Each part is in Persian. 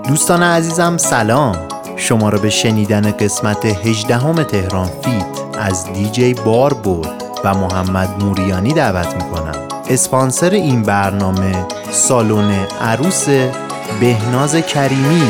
دوستان عزیزم سلام، شما را به شنیدن قسمت 18 تهران فیت از دیجی باربرد و محمد موریانی دعوت میکنم. اسپانسر این برنامه سالن عروس بهناز کریمی.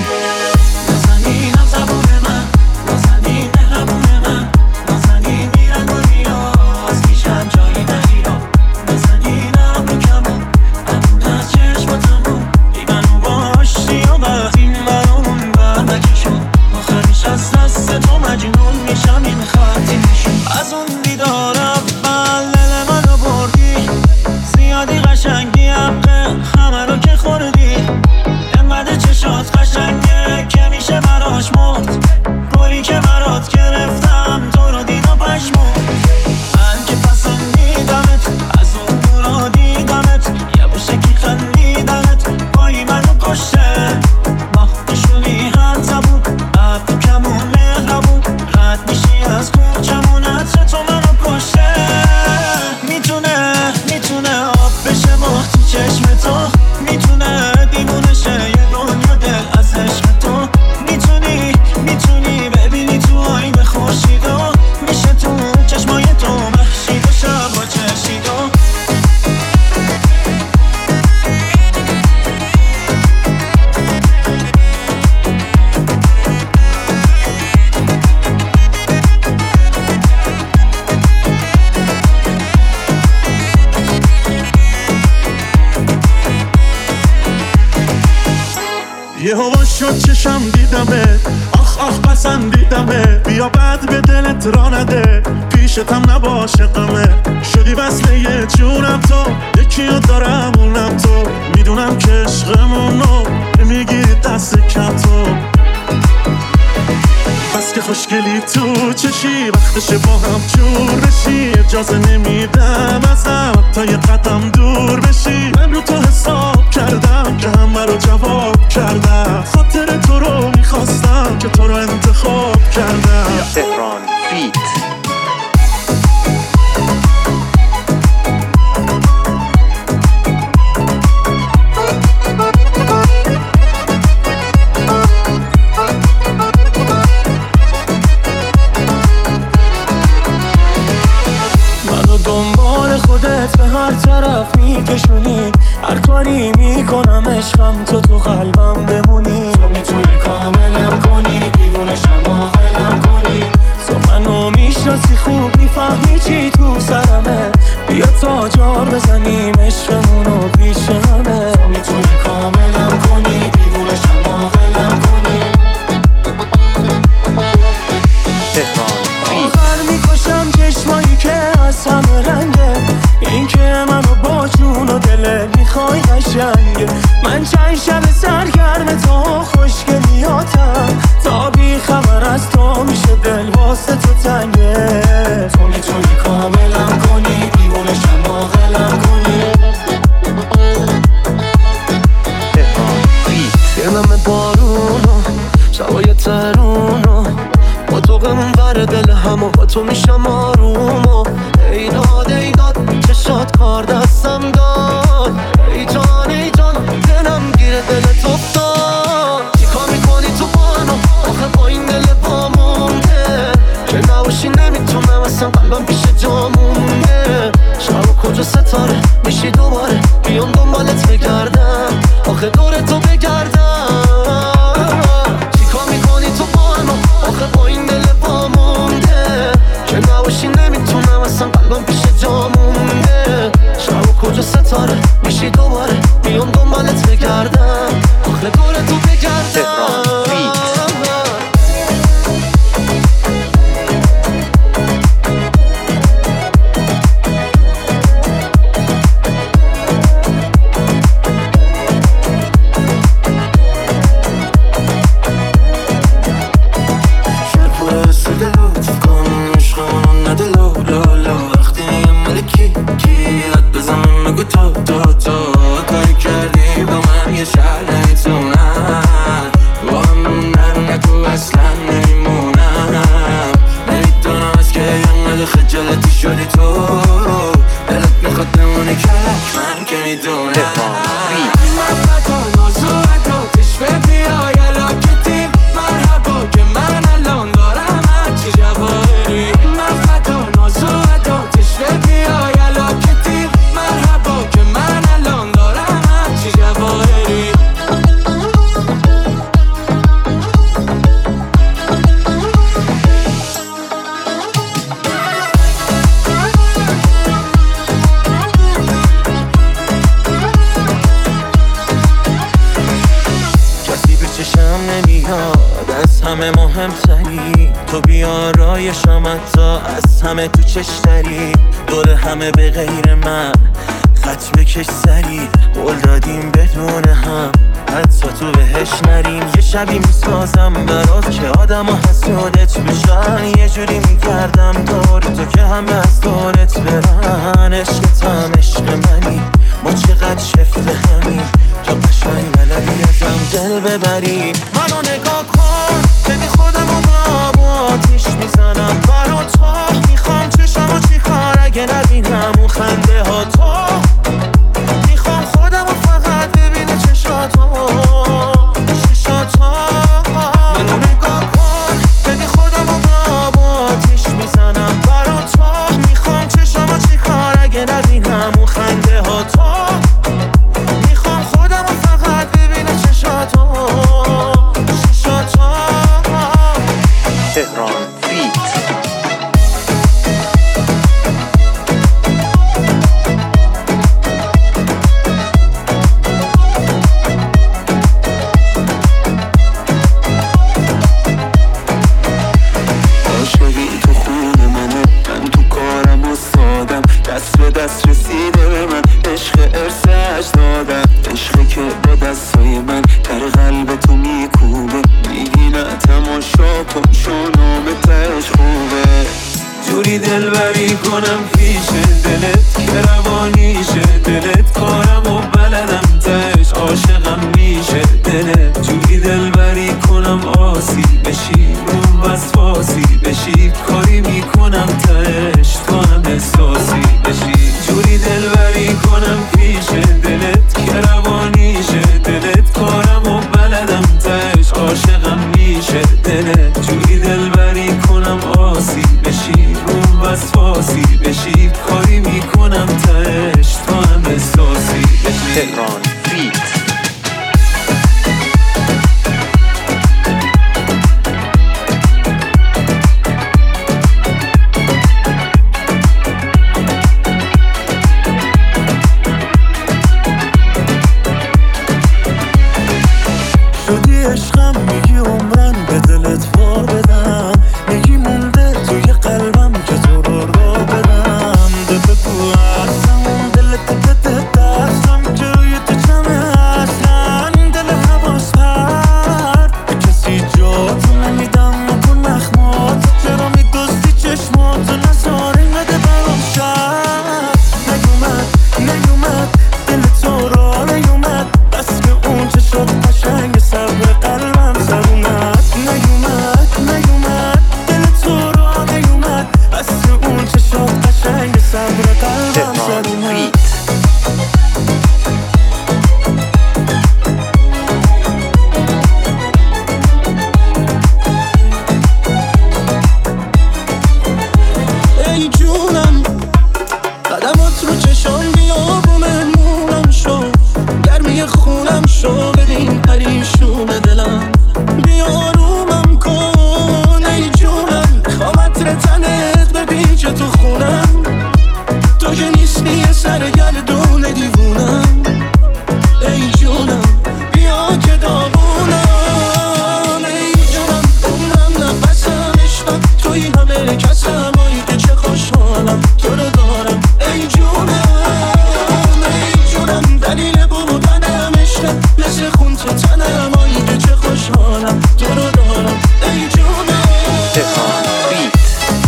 یه هوا شد چشم دیدمه، آخ آخ پسندیدمه، بیا بعد به دلت را نده، پیشتم نباشه غمه، شدی وصله یه جونم تو، یکیو دارم اونم تو، میدونم که عشقمونو میگیری دست کم تو، بس که خوشگلی تو چشی، وقتشه با هم جور بشی، اجازه نمیدم ازم تا یه قدم دور بشی، من رو تو حساب کردم که همه رو جواب کردم، خاطر تو رو میخواستم که تو رو انتخاب کردم. تهران فیت. دنبال خودت به هر طرف میکشونی، هر کاری میکنم عشقم تو قلبم بمونی، تو میتونی کاملم کنی، دیوونشم آخرم کنی، تو منو میشناسی خوب میفهمی چی تو سرمه، بیا تا جار بزنیم عشقمونو پیش همه، تو میتونی کاملم کنی، دیوونشم آخرم کنی. آخر میکشم چشمایی که از همه رنگه، این که منو با جون و دله میخوای قشنگه، من چند شب سرگرم تو خوشگلیاتم، تا بی خبر از تو میشه دل واسه تو تنگه، تو میتونی کاملم کنی، دیوونشم عاقلم کنی. دلم بارونو شبای ترونو، با تو غم بر دل همو با تو میشم آرومو، ایداد چشات کار دستم داد، ای جان دلم گیره دلت افتاد، چیکار میکنی تو با منو آخه با این دل بامونده، که نباشی نمیتونم اصلا قلبم پیش جا مونده، شب کجا ستاره میشی دوباره بیام دنبالت بگردم، آخه دور تو بگردم، چیکار میکنی تو با منو آخه با این دل بامونده، که نباشی نمیتونم اصلا قلبم پیش جا مونده، شب کجا ستاره میشی دوباره بیام دنبالت بگردم، آخه دور تو بگردم. بدم نمیاد از همه مهمتری تو بیارایشم حتی از همه تو چشتری دور همه به غیر من خط بکش سری قول دادیم بدون هم حتی تو بهش نریم یه شبی میسازم برات که آدم ها حسودت بشن یه جوری میکردم دور تو که همه از دورت برن عشقت هم عشق منی ما چقدر شفت همین تو قشنگ بلدی ازم دل ببری منو نگاه کن ببین خودم رو با آتیش میزنم برا تو میخوام چشم و چی کار اگه نبینم اون خنده ها تو میخوام خودم رو فقط ببینه چشاتو منو نگاه کن ببین خودم رو با آتیش میزنم برا تو میخوام چشم و چی کار اگه نبینم اون خنده ها تو میخوام خودم رو فقط ببینه چشاتو تهران فیت. عاشقی تو خون منه من تو کارم و سادم دست به دست رسیده به من عشق ارسش دادم عشقی که با دستای من در قلب تو میکوبه میگی نه تماشا کن شونام تش خوبه جوری دلبری کنم پیش دلت که روانیشه دلت کارم و بلدم تش عاشقم میشه دلت جوری دلبری کنم آسی بشی اون وسواسی بشی کاری میکنم تش تو هم احساسی بشی جوری دلبری کنم پیش دلت که روانیشه دلت کارم و بلدم تش عاشقم میشه دلت جوری دلبری کنم آسی بشی اون وسواسی بشی کاری میکنم تش تو هم احساسی بشی تهران فیت. شدی عشقم میگی عمرن به دلت وا بدم میگی مونده توی قلبم که تو رو بدم ده بگو اصلا دلت بده دستم که روی تو چمه اصلا دل حواس پرد به کسی جاتو نمیدم نکن نخمات چرا میدوستی چشماتو نزار اینقدر برام شد نیومد دل تو را نیومد بس که اون چشات قشنگ صبر قلبم سر اومد نیومد دل تو را نیومد بس که اون چشات قشنگ صبر قلبم سر اومد ای جونم قدمات رو چشام بیابو مهمونم شو گرمی خونم شو ببین پریشون دلم بیارومم کن ای جونم میخوام عطر تنت بپیچه تو خونم تو که نیستی یه سر گردون دیوونم ای جونم بیا که داغونم ای جونم عمرم نفسم عشقم توی همه کسم آی که چه خوشحالم تو رو دارم ای جونم دلیل بودنم عشقم مثل خون تو تنم آی که چه خوشحالم تو رو دارم ای جونم تهران فیت.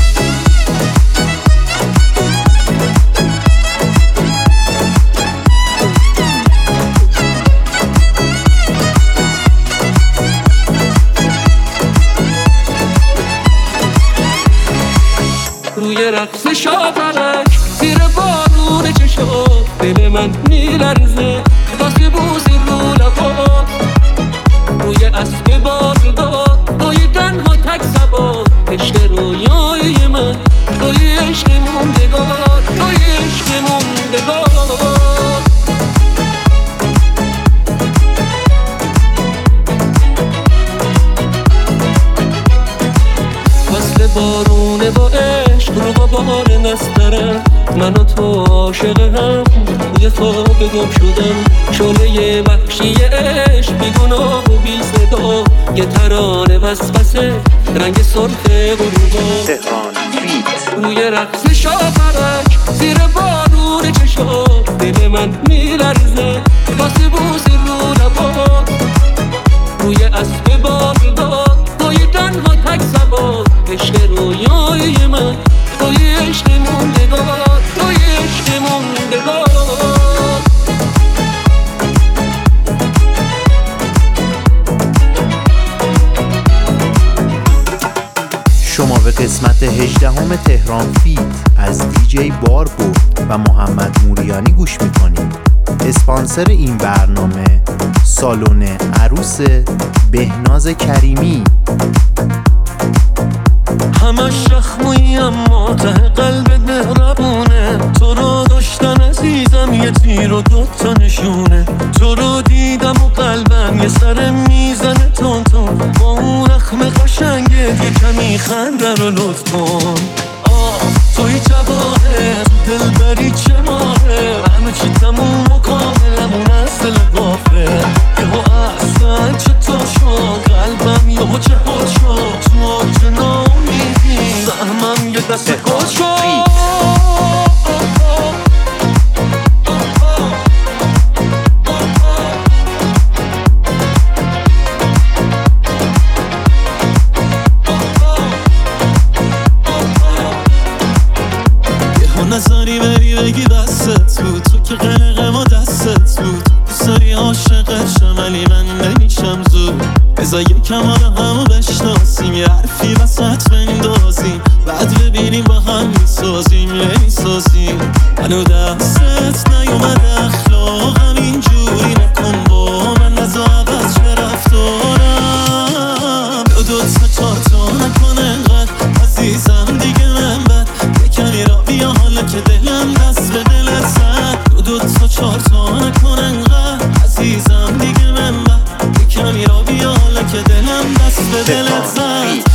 روی رقص شاطرک زیر بارون چشات دل من میلرزه واسه بوسی رو لبات روی اسب بازدار توی تنها تک سبات عشق رویای من توی عشق موندگار توی عشق موندگار فصل بارونه با عشق رو با بار نسترم من و تو عاشق هم توی خواب گم شدم شعله وحشی عشق بی گناه و بی صدا و یه ترانه وسوسه رنگ سرخ غروبا تهران فیت. روی رقص شاپرک زیر بارون چشم دل من میلرزه واسه بوسی رو لبا روی اسب بغداد توی تنها تک سوار عشق رویای من توی عشق موندگار توی عشق موندگار شما به قسمت 18 تهران فیت از دیجی باربرد و محمد موریانی گوش میکنید. اسپانسر این برنامه سالن عروس بهناز کریمی. همش شخمویی اما ته قلب مهربونه، تو رو داشتن عزیزم یه تیر و دوتا نشونه، تو رو دیدم و قلبم یه سر میزنه تون تون، با اون رخم قشنگه یه کمی خنده رو لطف کن. توی جواهر دل بری چه ماهه، همه چی تموم و کاملمون از دل غافه، یهو اصلا چطور شد قلبم یهو چه حال شد، تو چه نامیدی سهمم یه دست گل شد. نظری بری بگی دستت بود، تو که قلقم و دستت بود، دوستاری عاشقت شم ولی من نمیشم زود، بذار یکم حالا همو بشناسیم، یه حرفی وسط بندازیم، بعد ببینیم با هم میسازیم نمیسازیم. منو دستت نیومد اخلاقم اینجوری نکن با من، نزا عوض چه رفتارم، دو تا نکن انقدر عزیزم دیگه من بد، یکمی را بیا حالا که دلم دست به دلت زد، دو تا چار تا نکن انقدر عزیزم دیگه من بد، یکمی را بیا حالا که دلم دست به دلت زد.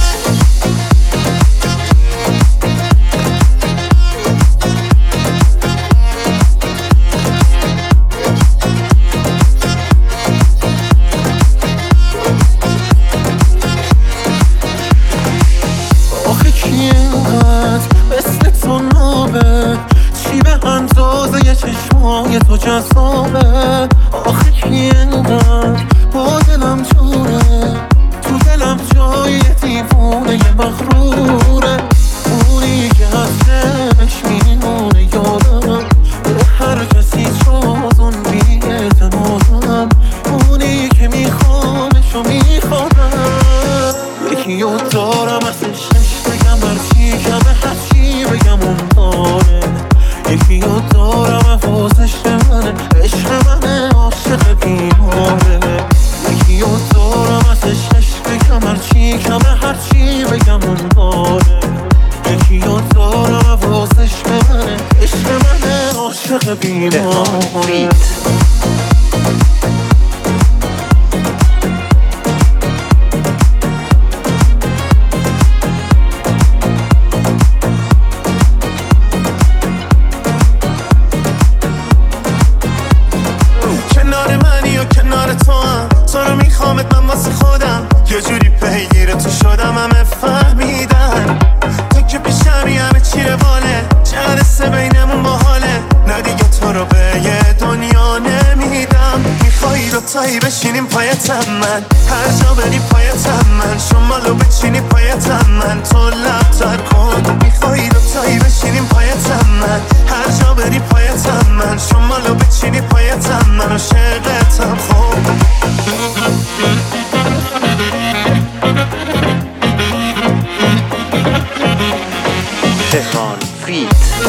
چشمای تو جذابه، آخه کی انقدر با دلم جوره، تو دلم جای دیوونه یه مغروره، اونی که هستش میمونه یادم، به هر کسی جز اون بی‌اعتمادم، اونی که میخوامش و میخوادم، یکی رو دارم ازش بگم هرچی کمه هرچی بگم اون داره، یکی رو دارم حواسش منه عشق منه عاشق بیماره، یکی رو دارم ازش بگم هرچی کمه هرچی بگم اون داره، یکی رو دارم حواسش منه عشق منه عاشق بیماره. یه جوری پیگیر تو شدم همه فهمیدن، تو که پیشمی همه چی رواله، چه سه بینمون باحاله، نه دیگه تو رو به یه دنیا نمیدم، میخوایی دوتایی بشینیم پایتم من، هر جا بری پایتم من، شمالو بچینی پایتم من، تو لبتر کن، میخوایی دوتایی بشینیم پایتم من، هر جا بری پایتم من، شمالو بچینی پایتم من، عاشقتم خوب. تهران فیت.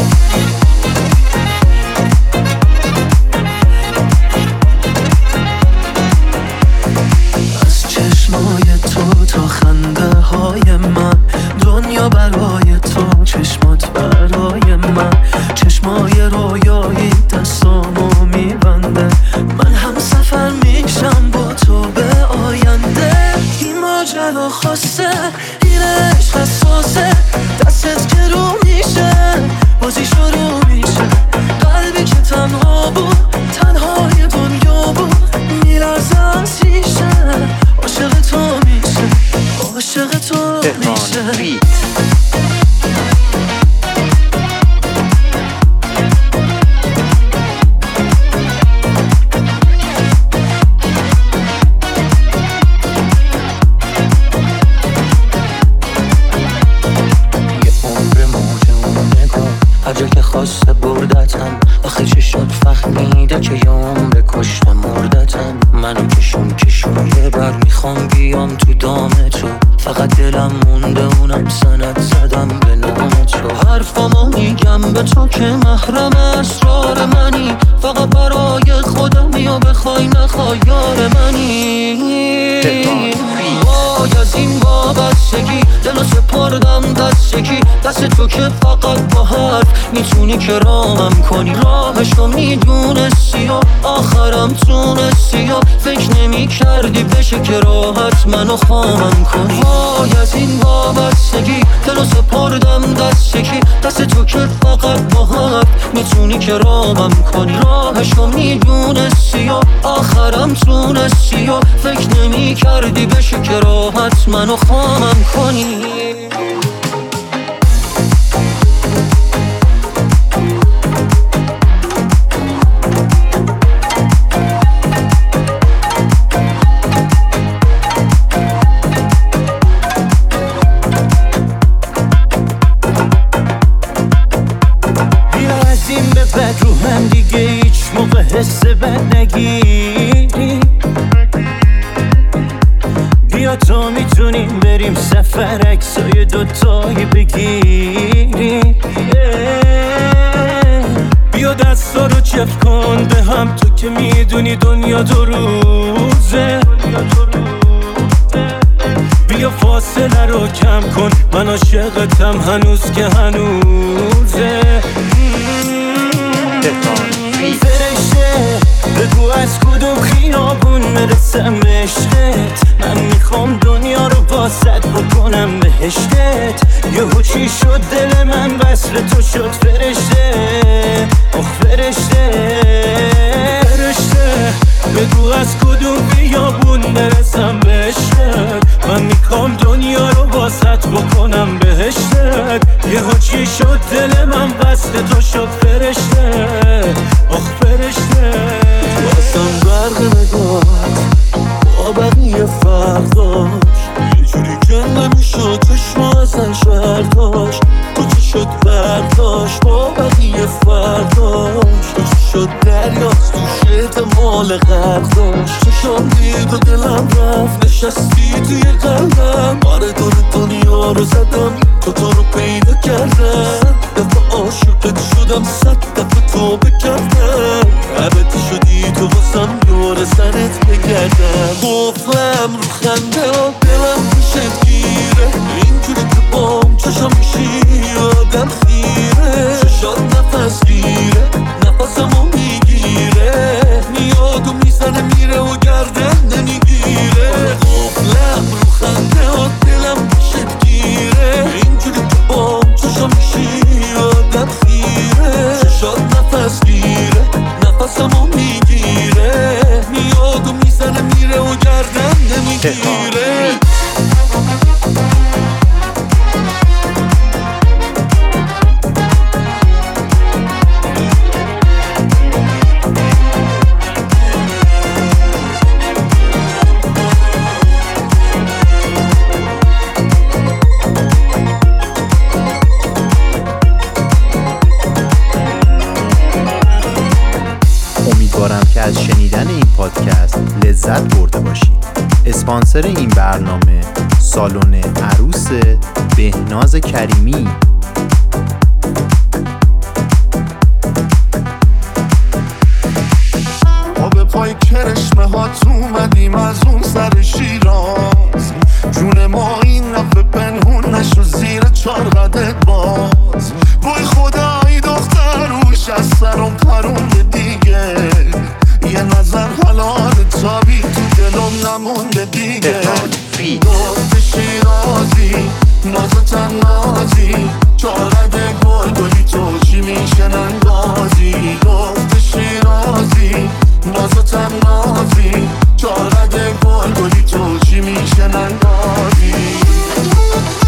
از چشمای تو تا خنده های من، دنیا برای تو چشمات برای من، چشمای رویایی دستامو میبنده، من هم سفر میشم با تو به آینده، این ماجرا خواسته این عشق حساسه، دستت که رو میشه بازی شروع میشه، قلبی که تنها بود تنهای دنیا بود، میلرزه از شیشه عاشق تو میشه. هر جا که خواسته بردتم، آخه چه شد فهمیده که یه عمر کشته مردتم. منو کشون یه بر میخوام بیام تو دام تو، فقط دلم مونده اونم سند زدم به نام تو. حرفامو میگم به تو که محرم اسرار منی، فقط برای خودمی و بخوای نخوای یار منی. وای از این وابستگی دلو سپردم دستگی، دست تو که فقط با حرف میتونی که رامم کنی. راهش رو میدونستی و آخرم تونستی و فکر نمی کردی بشه که راحت منو خامم کنی. وای از این وابستگی دلو سپردم دستگی، دست تو که فقط با حرف میتونی که رامم کنی. راهش رو میدونستی و آخرم تونستی و فکر نمی کردی بشه که راحت منو خامم کنی. بد رو هم دیگه هیچ موقع حس بد نگیری. بیا تو میتونیم بریم سفر عکسای دوتایی بگیری. بیا دستا رو چف کن به هم، تو که میدونی دنیا دو روزه. بیا فاصله رو کم کن، من عاشقتم هنوز که هنوزه. فرشته بگو از کدوم خیابون مرسم عشقت، من میخوام دنیا رو واسط بکنم بهشتت. یهو چی شد دل من وصل تو شد فرشته، آخ فرشته. فرشته بگو از کدوم خیابون مرسم بهشتت، من میخوام دنیا رو واسط بکنم بهشتت. یهو چی شد دل من وصل تو شد فرشته، آخ فرشته. واسم برق نگات با بقیه فرق داشت، یه جوری که نمیشد چشما ازن شهر داشت. تو چی شد برداشت با بقیه فرق داشت. تو چی شد دریاست تو شد مال غرق داشت. چشام دید و دلم رفت نشستی توی قلبم. آره دور دنیا رو زدم تو رو پیدا کردم. دفعه عاشقت شدم 100 دفعه توبه کردم. عبدی شدی تو واسم دور سرت بگردم. گفتم رو خنده و دلم پیشت گیره، اینجوری که بام چشم میشی آدم خیره. چشات نفس گیره نفسمو میگیره، میاد و میزنه میره و گردن نمیگیره. گفتم رو خنده و دلم پیشت گیره، اینجوری که بام چشم میشی آدم خیره. چشات نفس گیره نفسمو میگیره، میاد و میزنه میره و گردن نمیگیره. امیدوارم که از شنیدن این پادکست لذت برده باشید. اسپانسر این برنامه سالن عروس بهناز کریمی. ما به پای کرشمه هات اومدیم از اون سر شیراز. جون ما این نفه پنهون نشو زیر 4 قدت باز. وای خدای دختر روش از سرم پرونده دیگه. یه نظر حلال تابی تو دلم نمونده دیگه. گفت شیرازی نازتن نازی، 4 قد گل گلی تو چی میشنن بازی. گفت شیرازی نازتن نازی، 4 قد گل گلی تو چی میشنن بازی.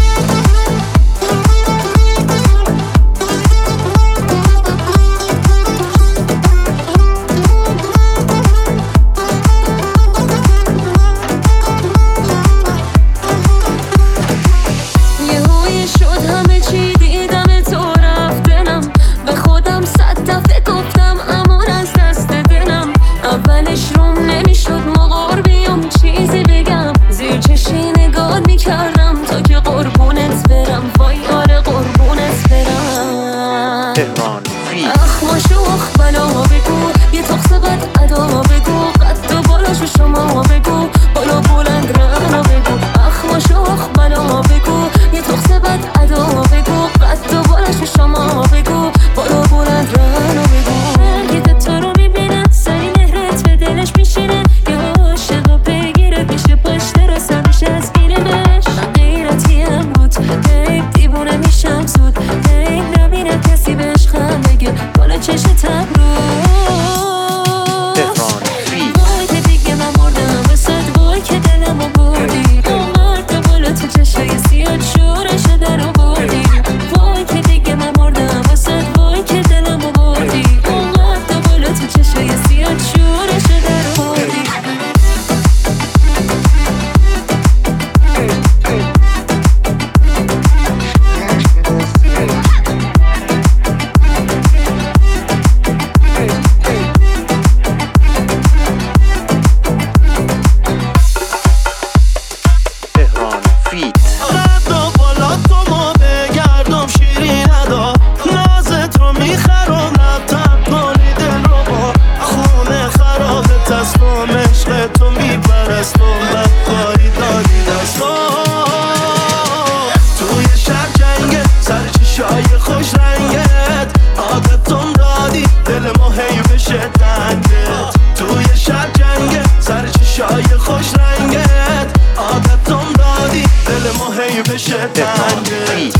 تنگه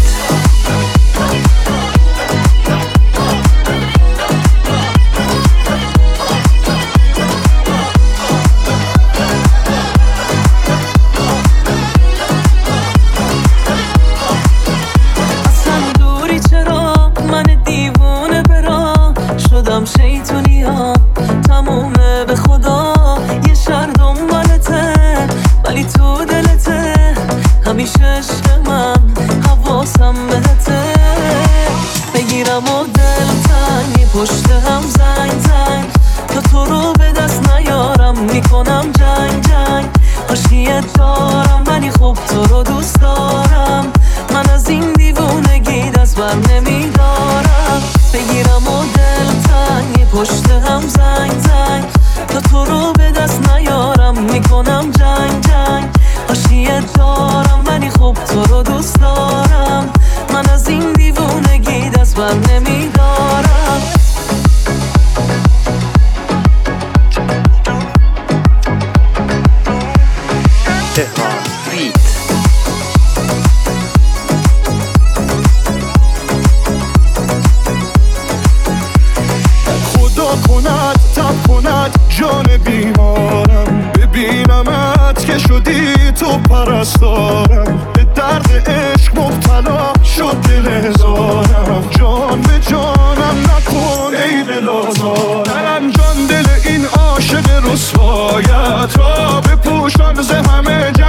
شیطونیام تمومه به خدا یه شهر دنبالته ولی تو دلته همیشه عشق من حواسم بهته بگیرم و دل تنگی پشت هم زنگ تا تو رو به دست نیارم میکنم جنگ عاشقیت دارم ولی خب تو رو دوست دارم من از این دیوونگی دست بر نمیدارم بگیرم و دل تنگی پشت هم زنگ تا تو رو به دست نیارم میکنم جنگ عاشقیت دارم ولی خب تو رو دوست دارم من از این دیوونگی دست بر نمیدارم تهران فیت. خدا کند تب کند جان بیمارم ببینمت که شدی تو پرستارم به درد عشق مبتلا شد دل هزارم جان به جانم نکن ای دل آزارم جان دل این عاشق رسوایت را بپوشان ز همه